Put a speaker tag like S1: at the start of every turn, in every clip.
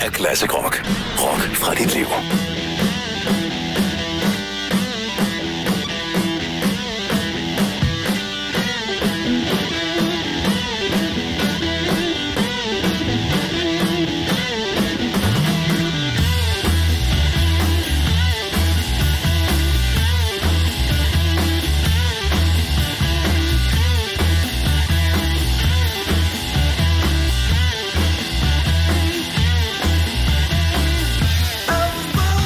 S1: af Classic Rock. Rock fra dit liv.
S2: I was born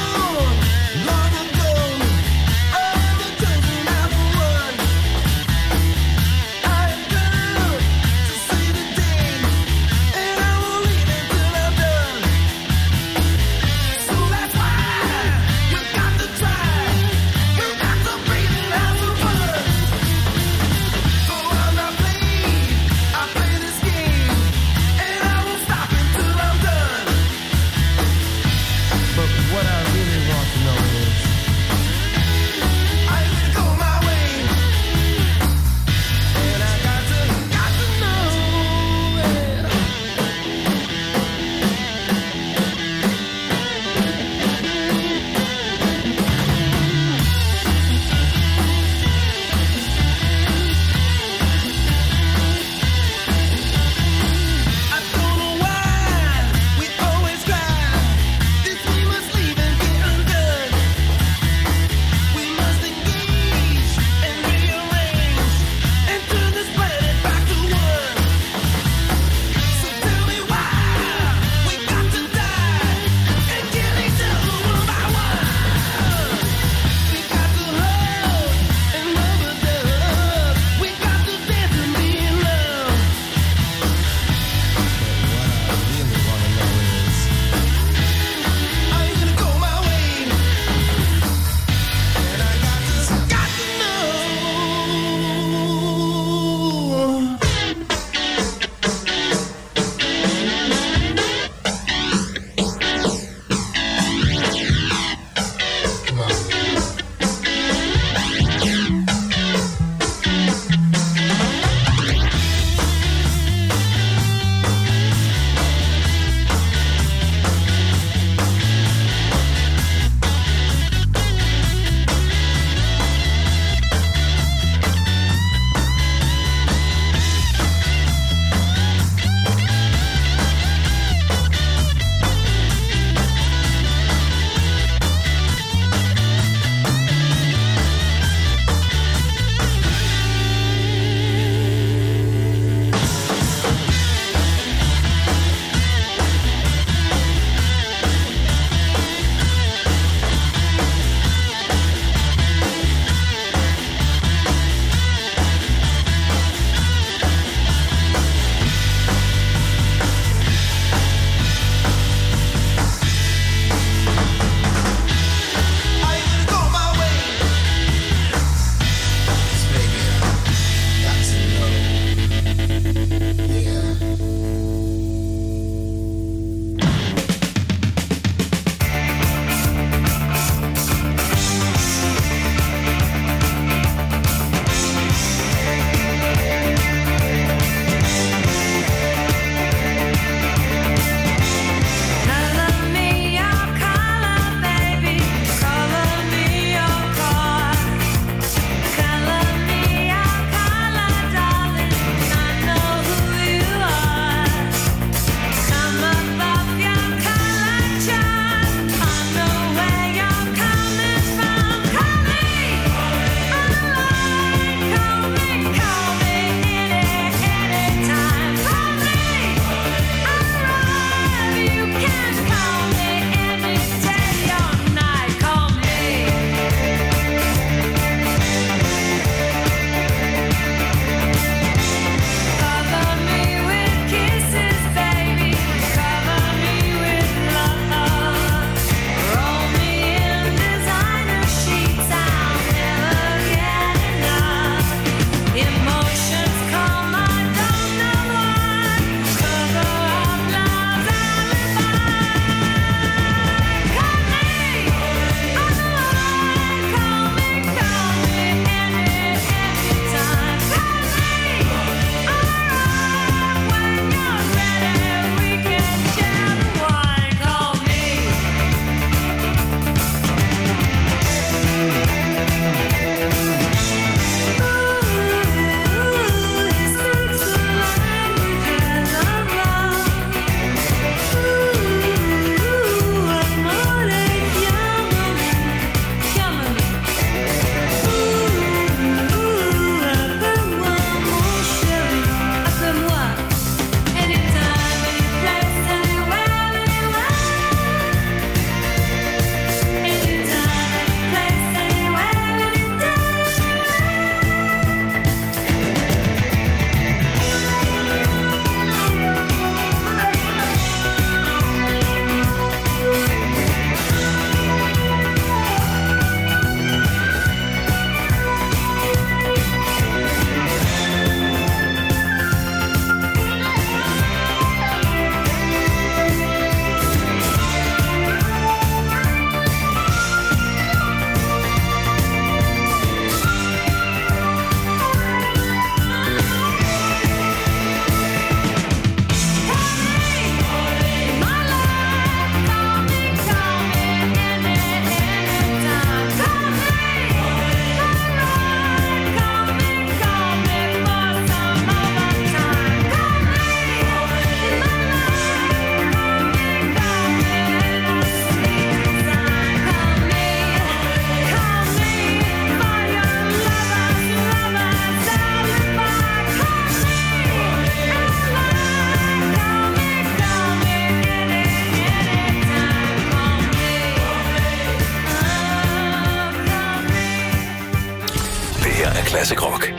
S1: Classic Rock.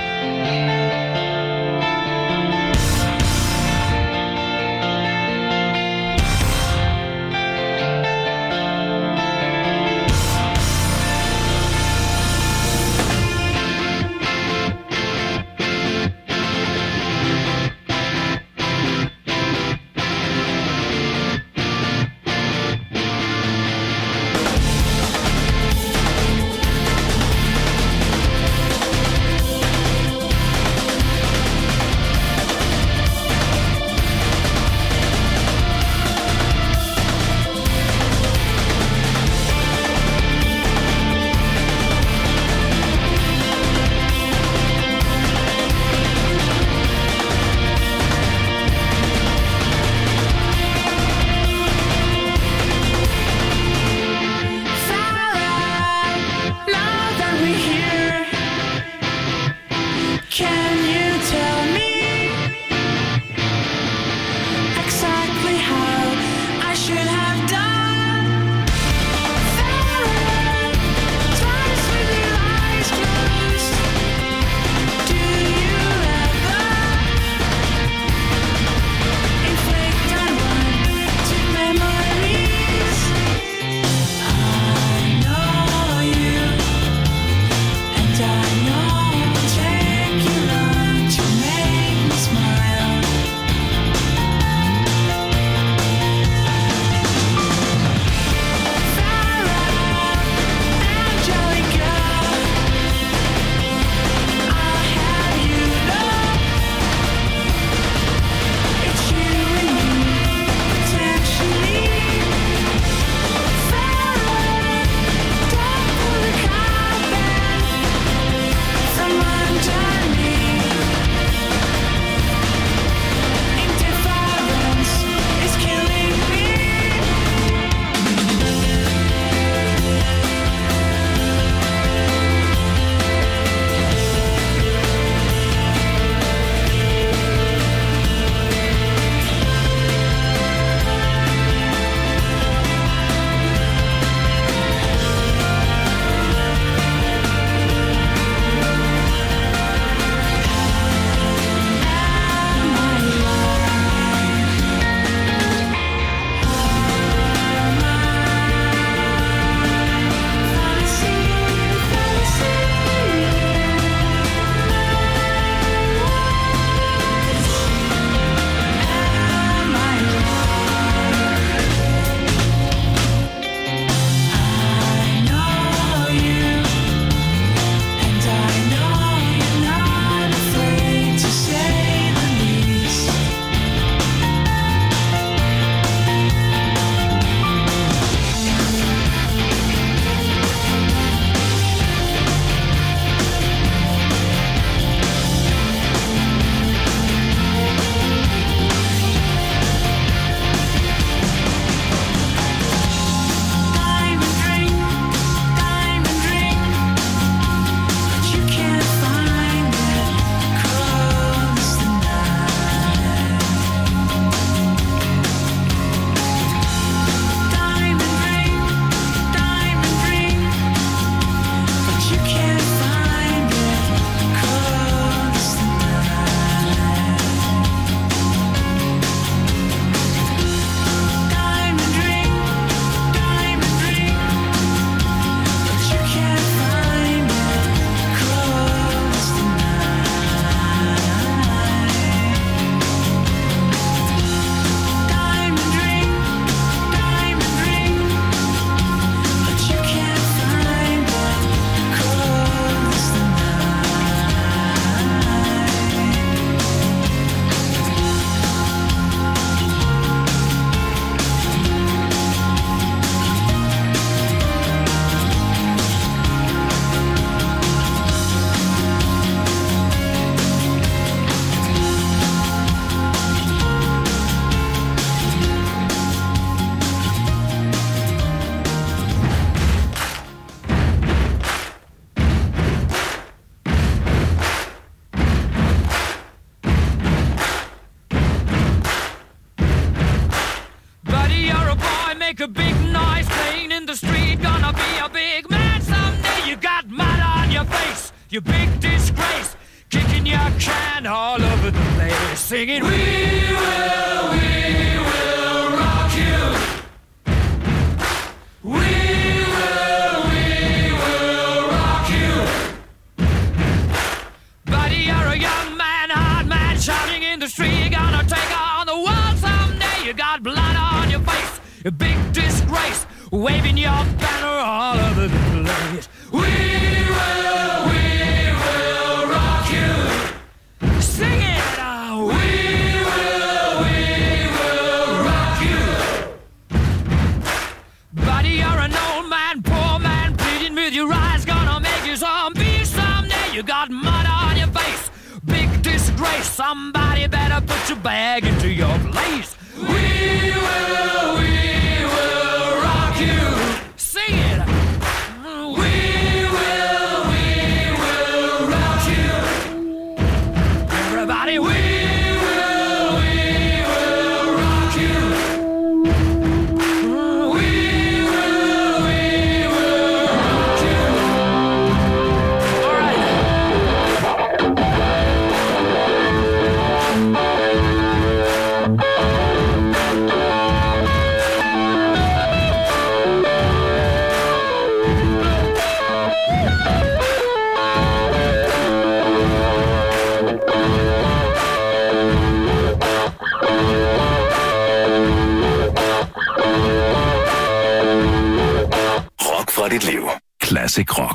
S2: make a big noise playing in the street. Gonna be a big man someday. You got mud on your face. you big disgrace, kicking your can all over the place, singing, we will rock you. We will rock you. Buddy, you're a young man, hard man, shouting in the street, you're gonna take on the world someday. You got blood on your face, a big disgrace, waving your banner all over the place. We will rock you. Sing it out. We will rock you. Buddy, you're an old man, poor man, pleading with your eyes, gonna make you zombie someday. You got mud on your face, big disgrace. Somebody better put your bag into your place. We will rock you. Sing it. We will rock you. Everybody, we will rock you. We will rock you. All right.
S1: Rock fra dit liv. Classic rock.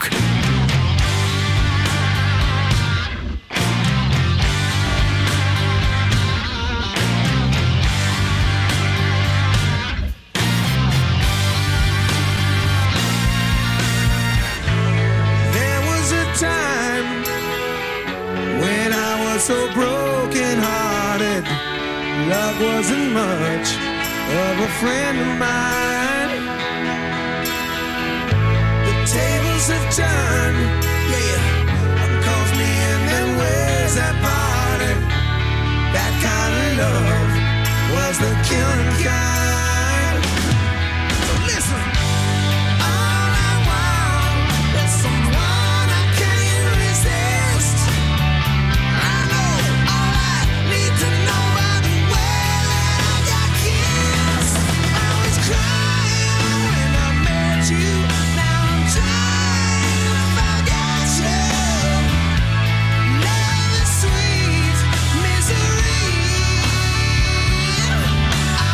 S3: There was a time when I was so broken-hearted. Love wasn't much of a friend of mine. The tables have turned, yeah. Calls me in them ways that parted. That kind of love was the killing kind. So listen. All I want is someone I can't resist. I know all I need to know about the way that I got kissed. I was crying when I met you. Now I'm trying to forget you. Love is sweet misery. I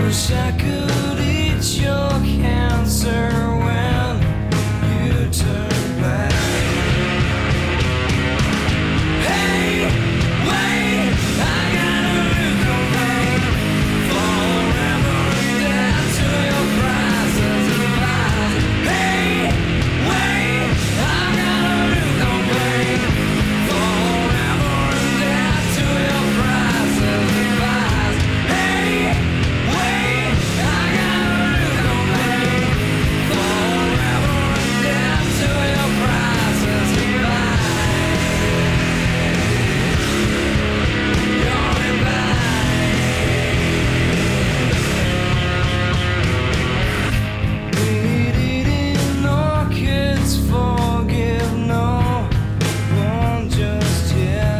S3: wish I could eat your cancer when you turn back. Hey, wait, I gotta look away forever and dead to your prices of lies. Hey, wait, I gotta look away forever and dead to your prices of lies. Hey, wait, I gotta look away forever and dead to your prices of lies. You're in Eating orchids, forgive no one just yet.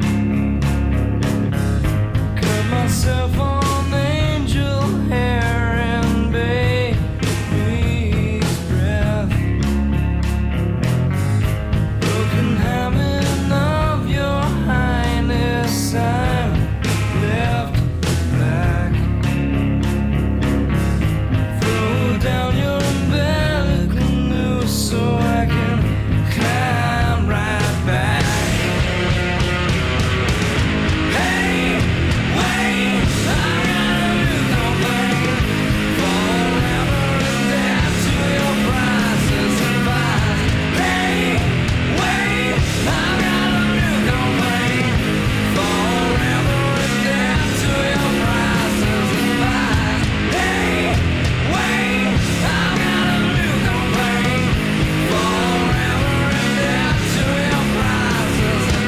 S3: Cut myself on angel hair and baby's breath. Broken habit of your highness, I'm left back. Throw down your umbilical noose so I can climb right back. Hey, wait, I gotta look away forever and dead to your prices of lies. Hey, wait, I gotta look away forever and dead to your prices of lies. Hey, wait, I gotta look away forever and dead to your prices of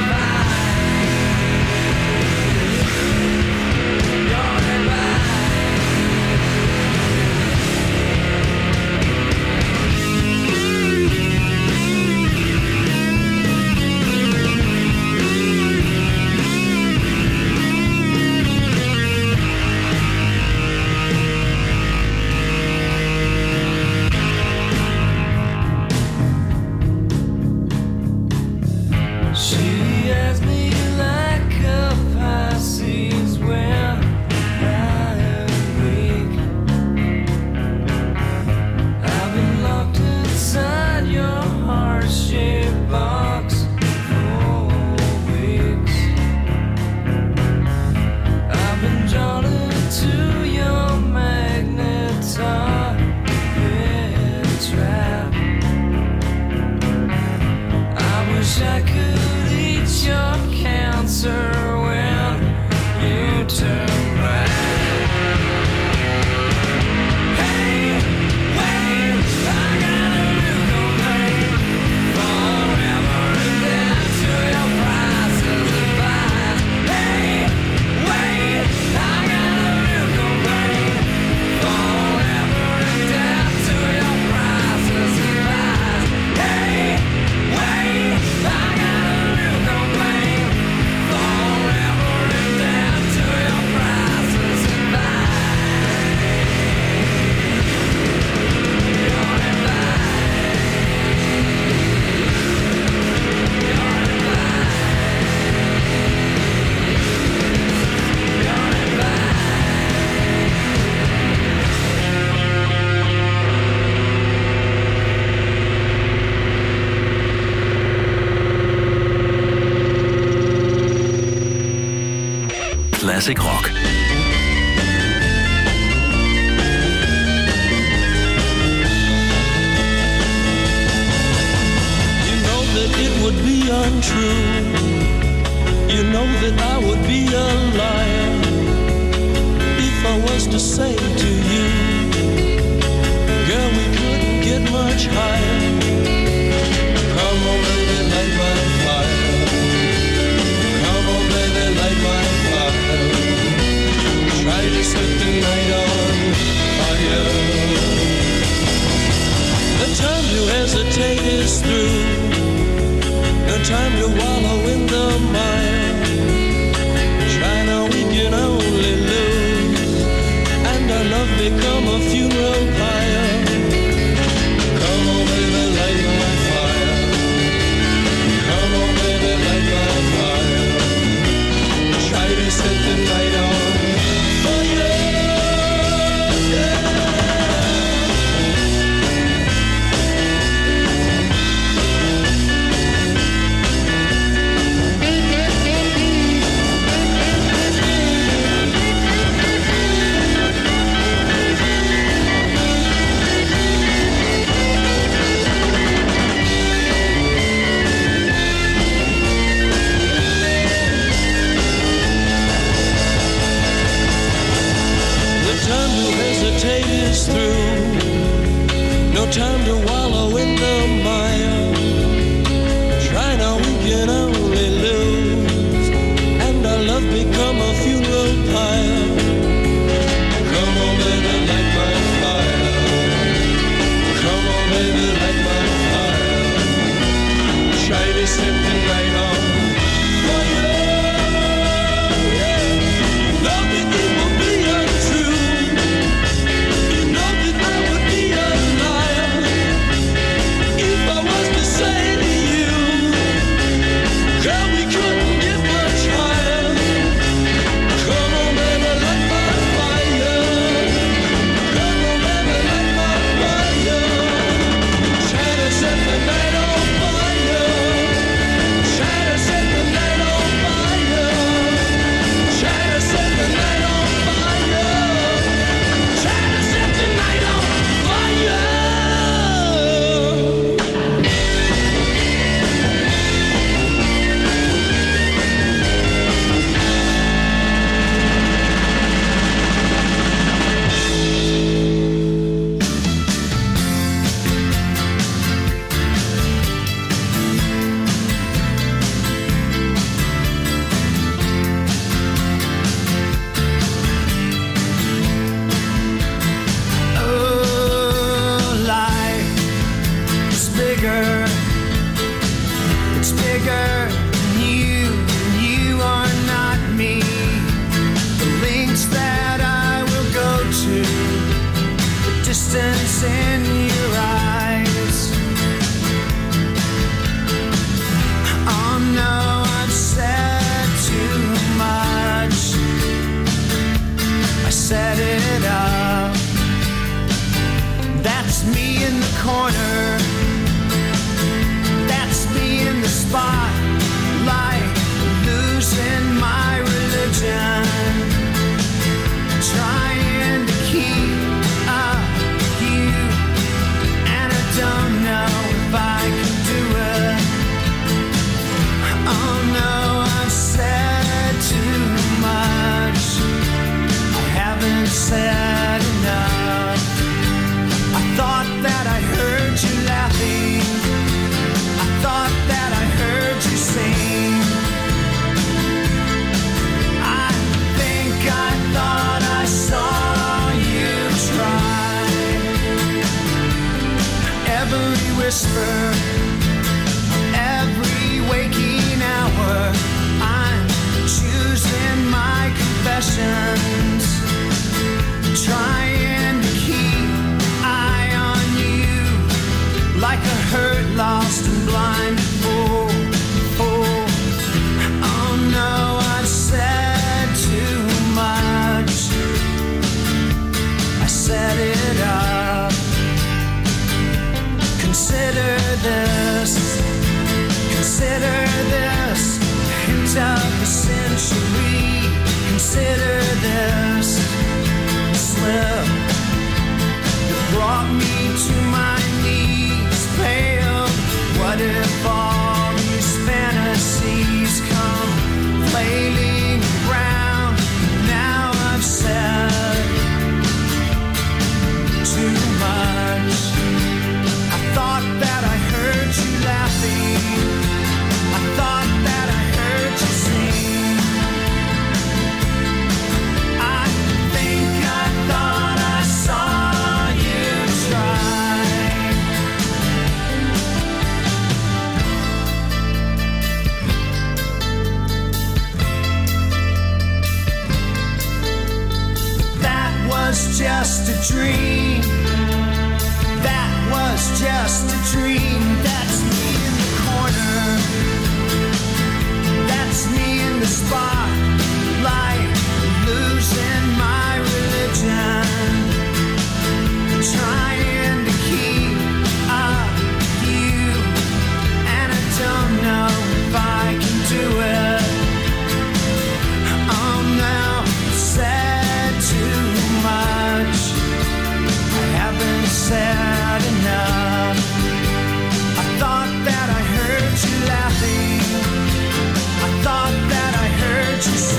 S3: She has me like a Pisces when I am weak. I've been locked inside your heart-shaped box for weeks. I've been drawn into your magnet trap. I wish I could eat your cancer when you turn back. Hey, wait, I gotta look away forever and dead to your prices of lies. Hey, wait, I gotta look away forever and dead to your prices of lies. Hey, wait, I gotta look away forever and dead to your prices of lies. You're in
S1: Classic Rock.
S4: You know that it would be untrue. You know that I would be a liar if I was to say to you, girl, we couldn't get much higher. Come on, baby, light my fire. Come on, baby, light my fire. Try to set the night on fire. The time to hesitate is through. No time to wallow in the mire. Try now, we can only lose, and our love become a funeral pyre. Come on, baby, light my fire. Come on, baby, light my fire. Try to set the night on fire. hesitate is through. No time to wallow in the mire. Try now, we can only lose, and our love become a funeral pyre. Come on, baby, light my fire. Come on, baby, light my fire. Try to set the night on fire. Yeah. Love that it will be untrue. You know that I would be a liar if I was to say to you, girl, we couldn't get much higher. Come on, baby, light my fire. Come on, baby, light my fire. Try to set the night on fire. Try to set the night on fire. Try to set the night on fire. Try to set the night on fire.
S3: Oh, life is bigger. It's bigger than you. You are not me. The links that I will go to, the distance in your eyes. Oh no, I've said too much. I set it up. That's me in the corner. That's me in the spotlight, losing my religion, trying to keep up with you, and I don't know if I can do it. Oh no, I've said too much. I haven't said enough. I thought that I heard you laughing. I thought that I heard you sing. I think I thought I saw you try. Every whisper, every waking hour, I'm choosing my confessions, trying to keep eye on you, like a hurt, lost and blind fool. Oh no, I've said too much. I set it up. Consider this. Consider this. Hint of the century. Consider this slip that brought me to my knees, pale. What if all these fantasies come flailing around? Now I've said too much. I thought that I heard you laughing. I thought that I heard you sing. I think I thought I saw you try. That was just a dream. That was just a dream. That's me in the corner. That's me in the spotlight, losing my religion, trying to keep up with you, and I don't know if I can do it. Oh no, I've said too much. I haven't said enough. I thought that I heard you laughing. I thought that I heard you say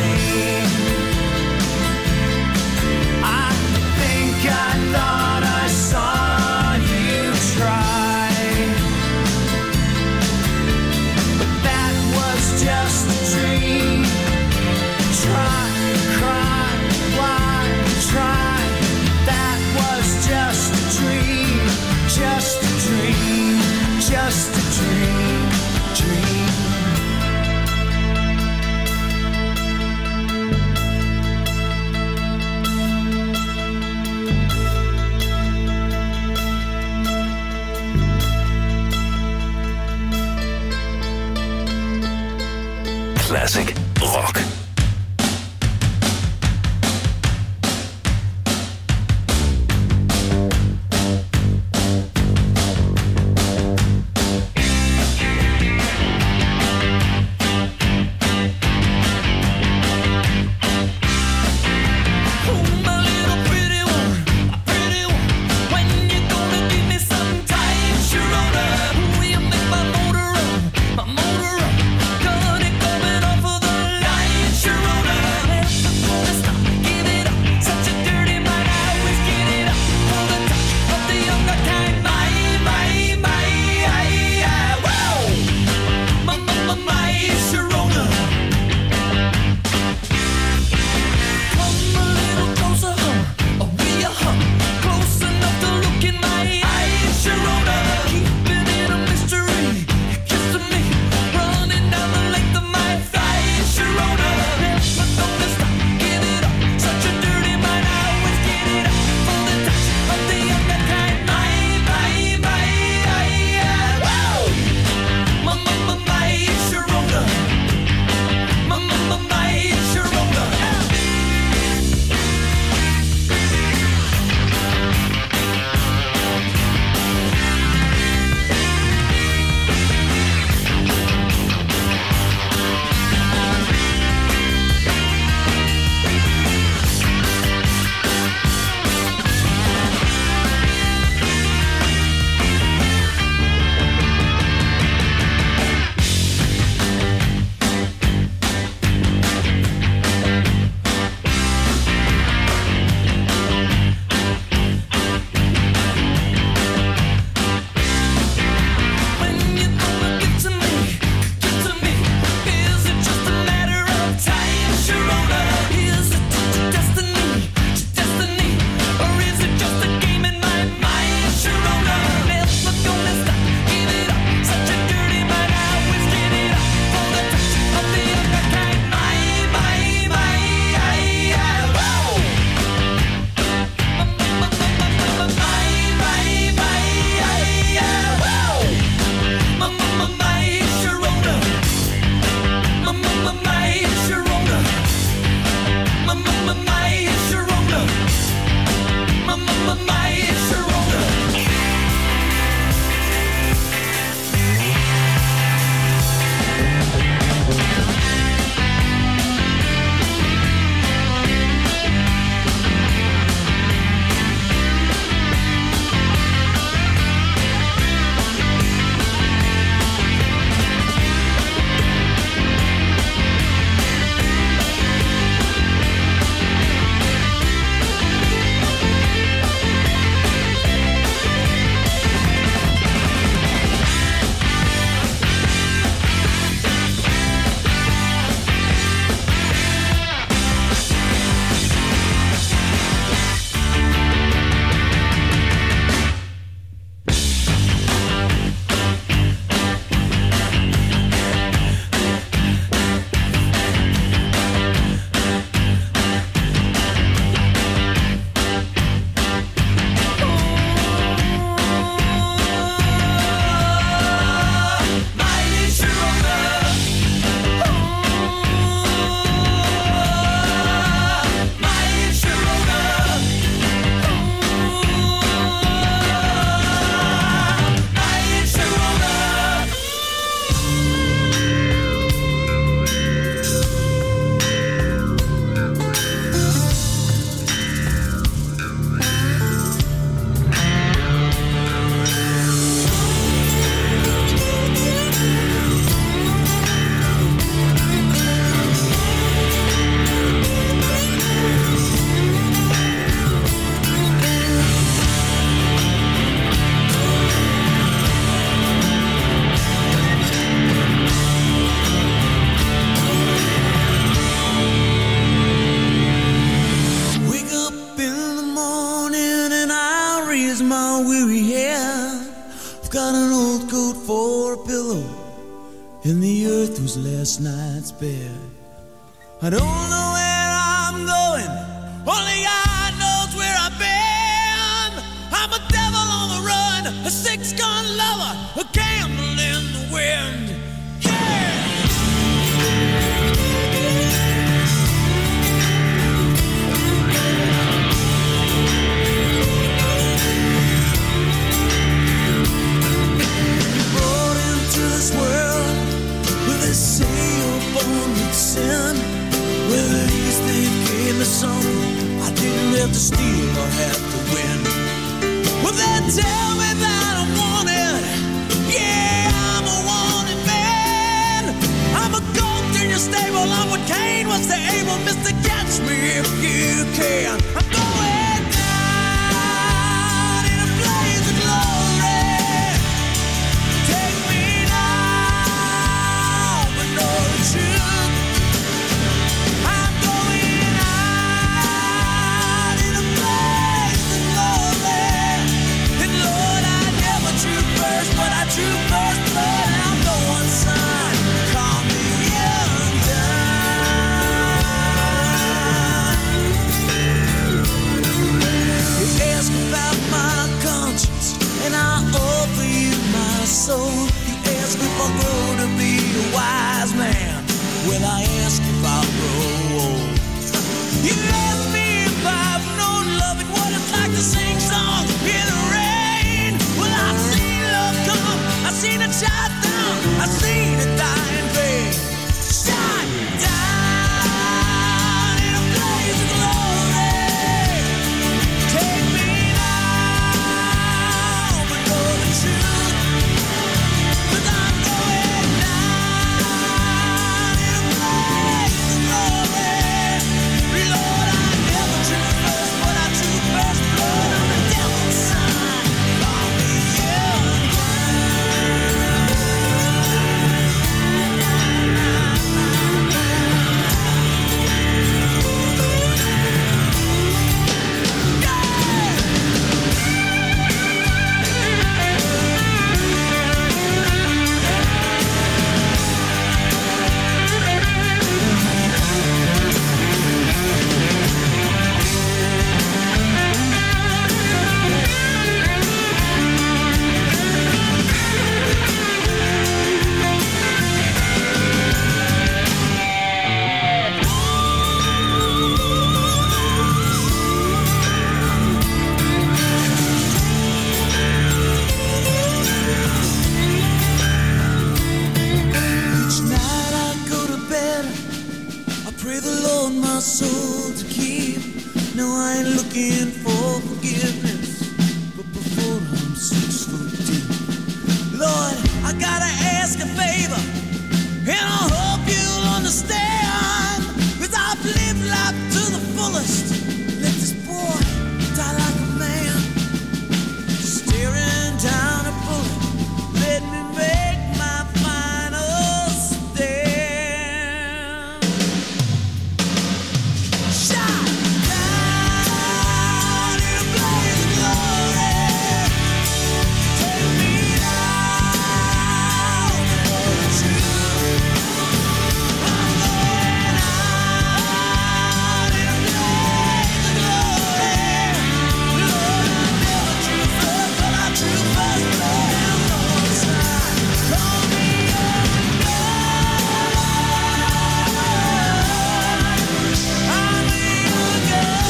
S1: Classic Rock.
S3: and the earth was last night's bed. I don't know where I'm going, only God knows where I've been. I'm a devil on the run, a six-gun lover, a candle in the wind. Yeah! have to steal or have to win. Well, they tell me that I'm wanted. Yeah, I'm a wanted man. I'm a goat in your stable. I'm what Cain was to Abel. Mr. Catch me if you can. I'm going down in a blaze of glory. Take me now, but know the truth. I'm going out in a blaze of glory. And Lord, I never drew first, but I drew first blood. I'm the one son. Call me young You ask about my conscience, and I offer you my soul. You ask if I'll grow to be a wise man. Well, I ask if I'll grow old. You ask me if I've known love and what it's like to sing songs in the rain. Well, I've seen love come, I've seen it shine down, I've seen it die in vain. Shine down in a blaze of glory. Take me now, but know the truth. 'Cause I'm going down in a blaze of glory. Lord, I never drew first, but I drew first blood. I'm the devil's son. Call me young. Each night I go to bed, I pray the Lord my soul to keep. No, I ain't looking for forgiveness, but before I'm 6 foot deep. Lord, I gotta ask a favor, and I hope you'll understand. 'Cause I've lived life to the fullest. Let this boy die like a man. Staring down a bullet, let me make my final stand. Shine down in a blaze of glory. Take me now, for the truth. I'm going out in a blaze of glory. Lord, I never drew first, but I drew first blood. I'm the one son. Call me young God. I'm a young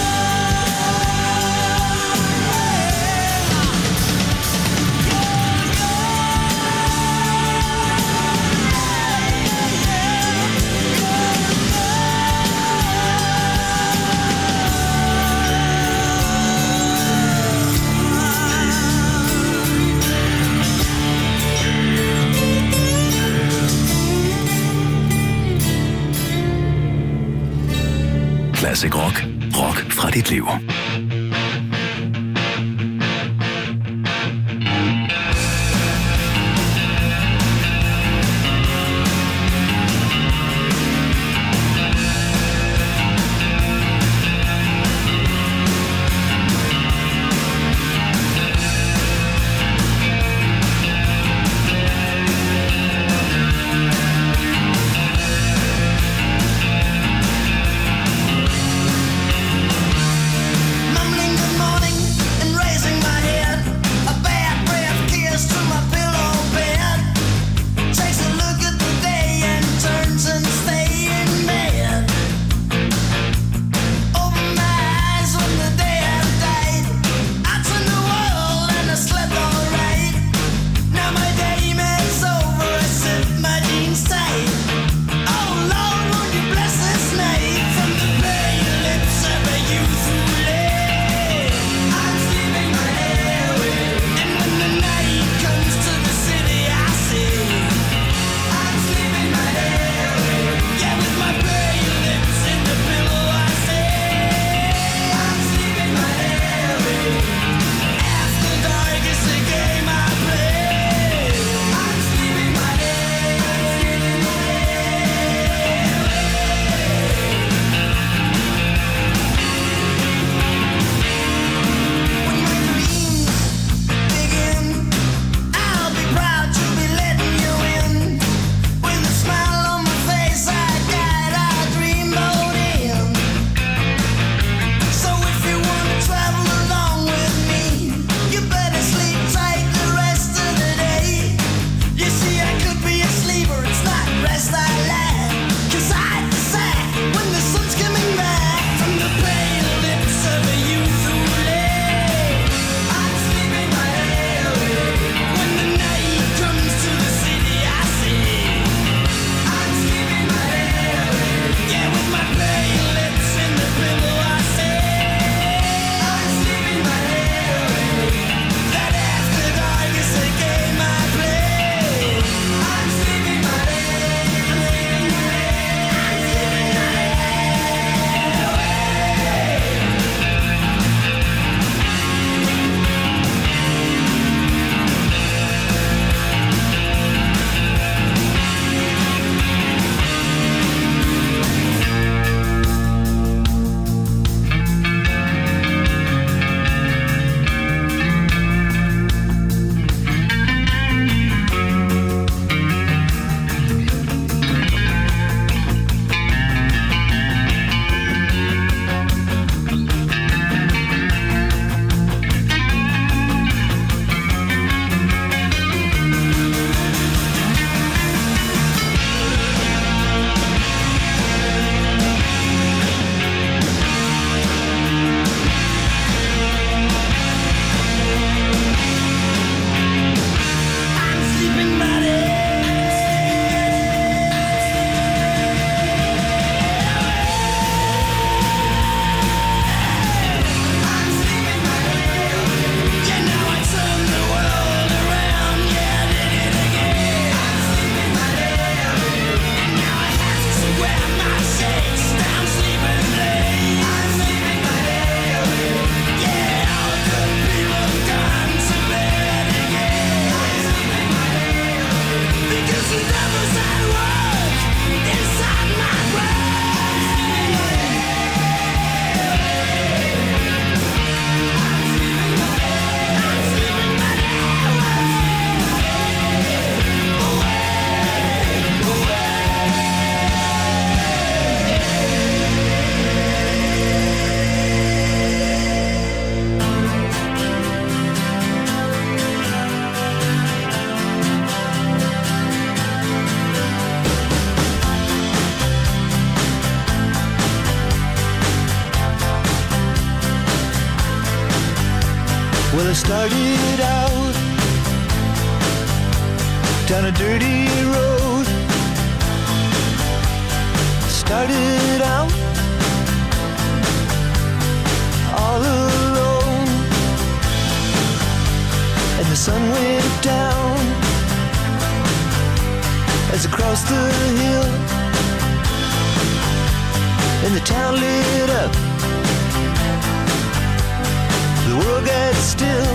S1: Classic Rock. Rock fra dit liv.
S3: Mumbling
S5: Well, I started out down a dirty road. Started out all alone, and the sun went down as I crossed the hill, and the town lit up. The world got still.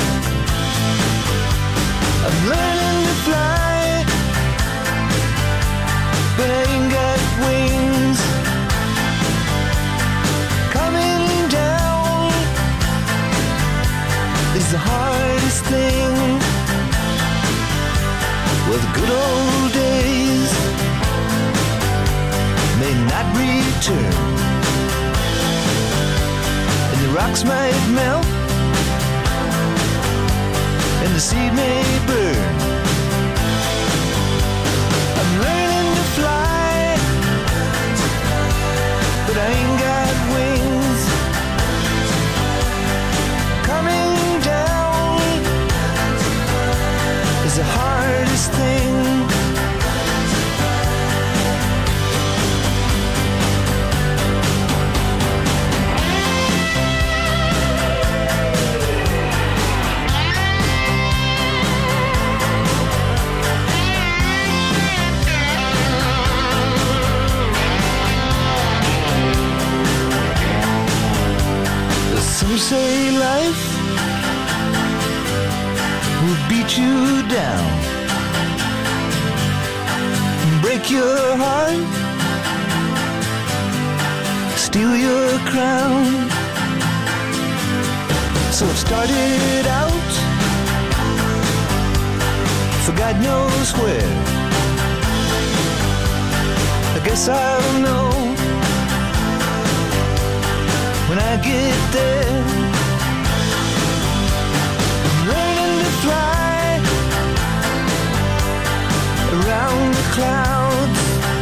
S5: I'm learning to fly, but I ain't got wings. Coming down is the hardest thing. Well, the good old days may not return, and the rocks might melt, and the seed may burn. I'm learning to fly, but I ain't got wings. Coming down is the hardest thing. Some say life will beat you down, break your heart, steal your crown. So I've started out for God knows where. I guess I'll know when I get there. I'm learning to fly around the clouds,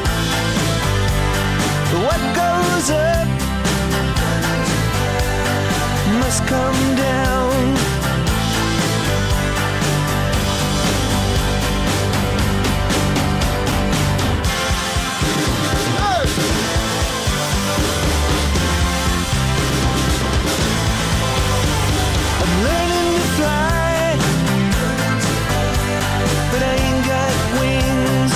S5: but what goes up must come down. Learning to fly, but I ain't got wings.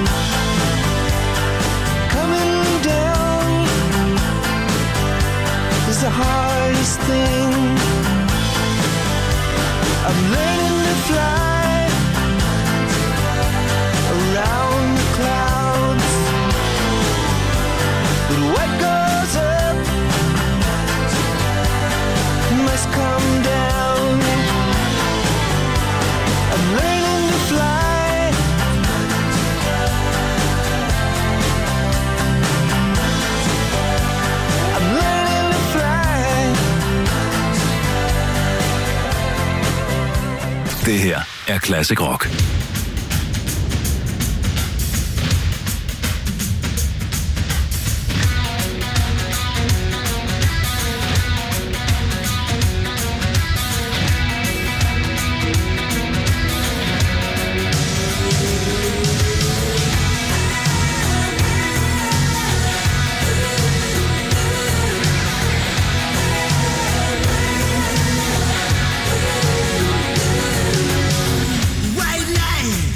S5: Coming down is the hardest thing. I'm learning to fly around the clouds, but what goes up must come down. I'm learning to fly. I'm learning to fly.
S1: Det her er Classic Rock.
S3: White light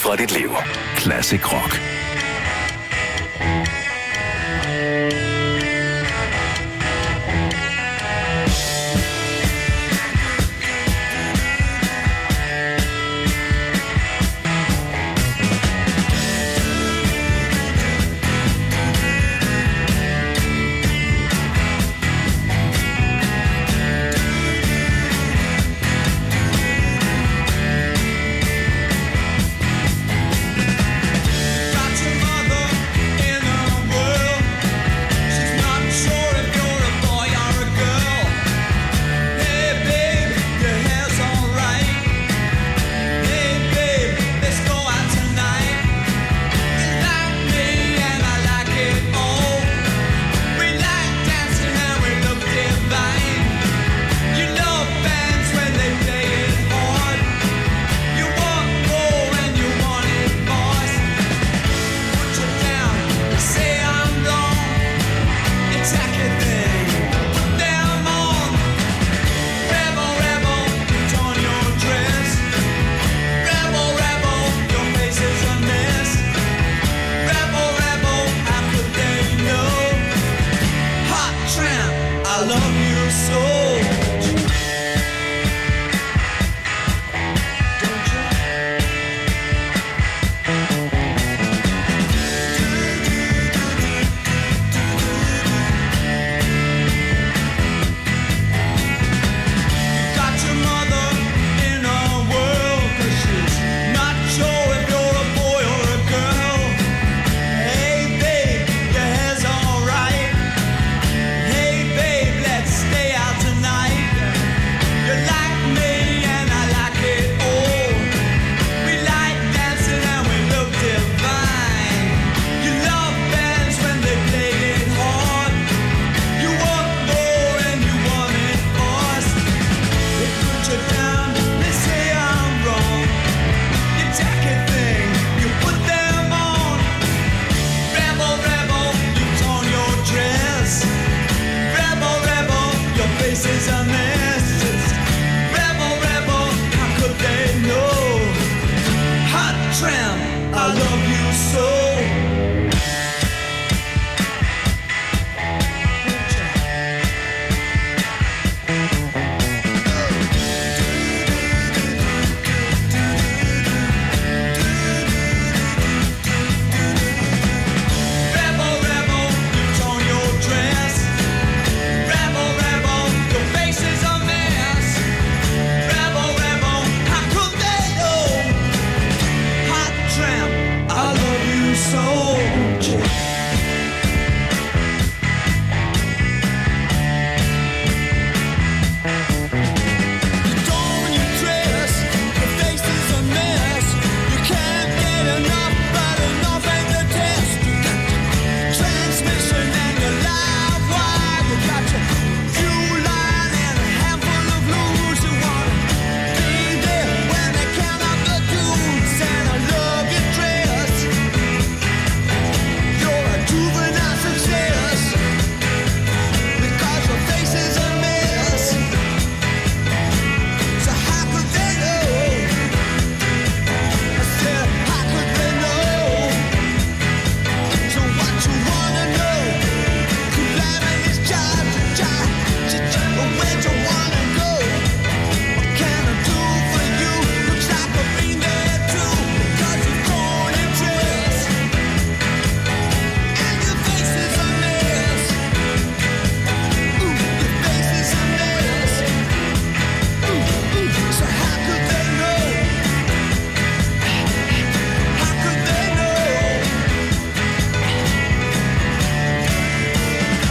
S1: fra dit liv. Classic Rock.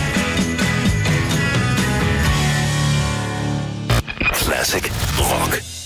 S1: Classic Rock.